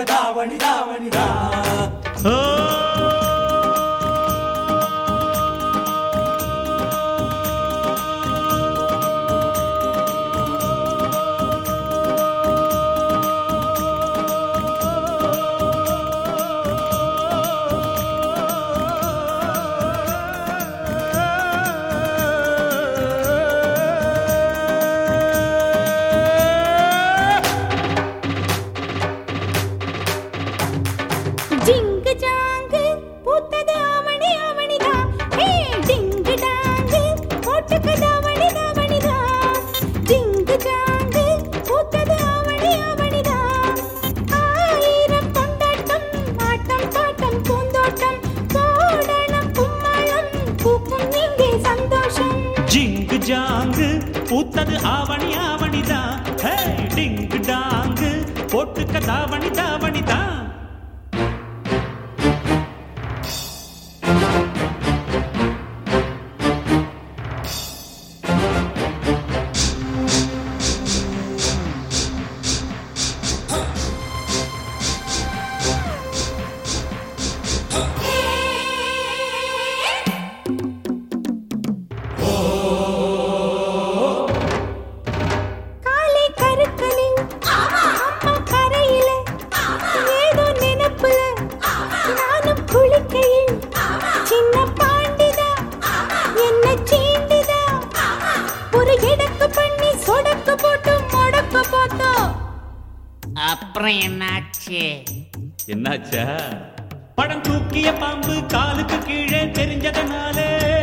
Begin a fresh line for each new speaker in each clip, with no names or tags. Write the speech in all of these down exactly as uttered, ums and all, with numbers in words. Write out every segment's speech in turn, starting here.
தாவணி தாவணி தா
ஜாங்கு பூத்தது ஆவணி ஆவணிதா டிங்கு டாங்கு போட்டுக்க தாவணி தாவணிதா
அப்புறம் என்னாச்சு
என்னாச்சா படம் தூக்கிய பாம்பு காலுக்கு கீழே தெரிஞ்சதனால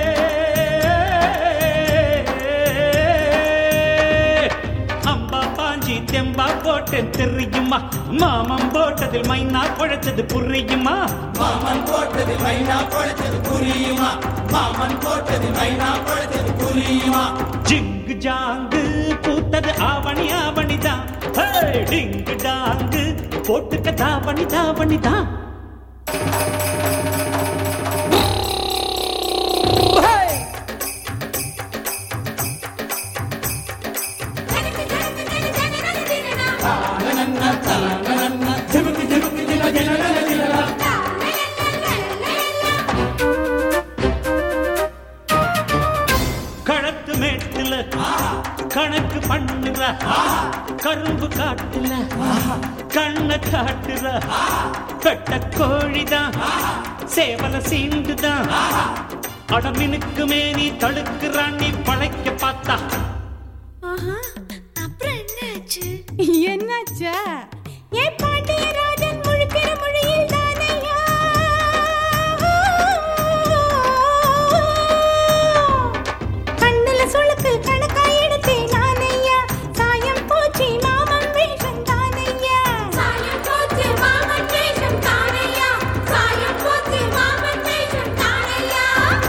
அம்பா பாஞ்சி தெம்பா போட்டு தெரியுமா மாமன் போட்டதில் மைனா குழைச்சது புரியுமா
மாமன் போட்டதில் மைனா குழைச்சது புரியுமா மாமன் போட்டதில் மைனா குழைச்சது புரியுமா
ஜிங்கு ஜாங்கு பூத்தது ஆவணி ஆவணிதான் டிங்கு டாங்கு போட்டுக்க தாவணி தாவணிதான் களத்து மேட்டுல கணக்கு பண்ணுற கரும்பு காட்டுல கண்ண காட்டுற கட்ட கோழிதான் சேவல சீண்டுதான் அடமினுக்கு மேனி தடுக்கிறான் நீ பழைக்க பார்த்தா
அப்புறம் என்னாச்சு
என்னாச்சா ஏ பாண்டியராஜன் முழுக்கிற மொழியில் தானையா கண்ணுல சொலுக்கு கணக்காய் எடுத்தே நானையா சாயம் போச்சு மாமன் வேஷம் தானையா
சாயம் போச்சு மாமன் வேஷம் தானையா சாயம் போச்சு மாமன் வேஷம் தானையா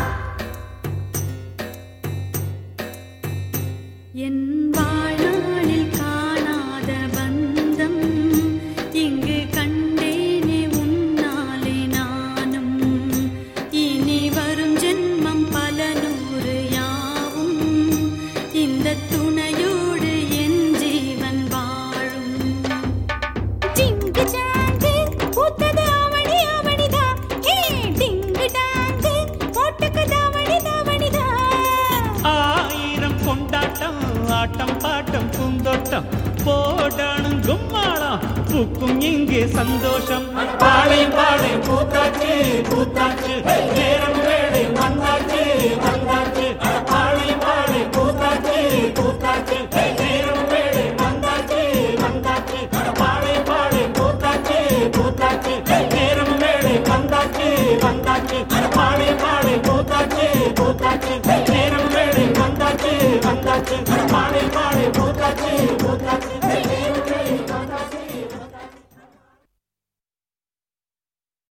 என் வாழ்நாளில் காணாத பந்தம் இங்கு கண்டேனே உன்னாலே நானும் இனி வரும் ஜென்மம் பல நூறு யாவும் இந்த துணையோடு என் ஜீவன் வாழும் ஜிங்கு ஜாங்கு பூத்தது ஆவணி ஆவணிதா ஹே டிங்கு டாங்கு போட்டுக்கு தாவணி தாவணிதா
ஆயிரம் கொண்டாட்டம் ஆட்டம் பாட்டம் பூந்தோட்டம் போடானும் கும்மாளம் பூக்கும் இங்கே சந்தோஷம்
பாடை பாடை பூத்தாச்சு பூத்தாச்சு நேரம் வேலை வந்தாச்சு வந்தாச்சு பாடை பாடை பூத்தாச்சு பூத்தாச்சு நேரம் வேலை வந்தாச்சு வந்தாச்சு பாடை பாடை பூத்தாச்சு பூத்தாச்சு நேரம் வேலை வந்தாச்சு வந்தாச்சு பாடை பாடை பூத்தாச்சு பூத்தாச்சு நேரம் வேலை வந்தாச்சு வந்தாச்சு பாடை பாடை பூத்தாச்சு பூத்தாச்சு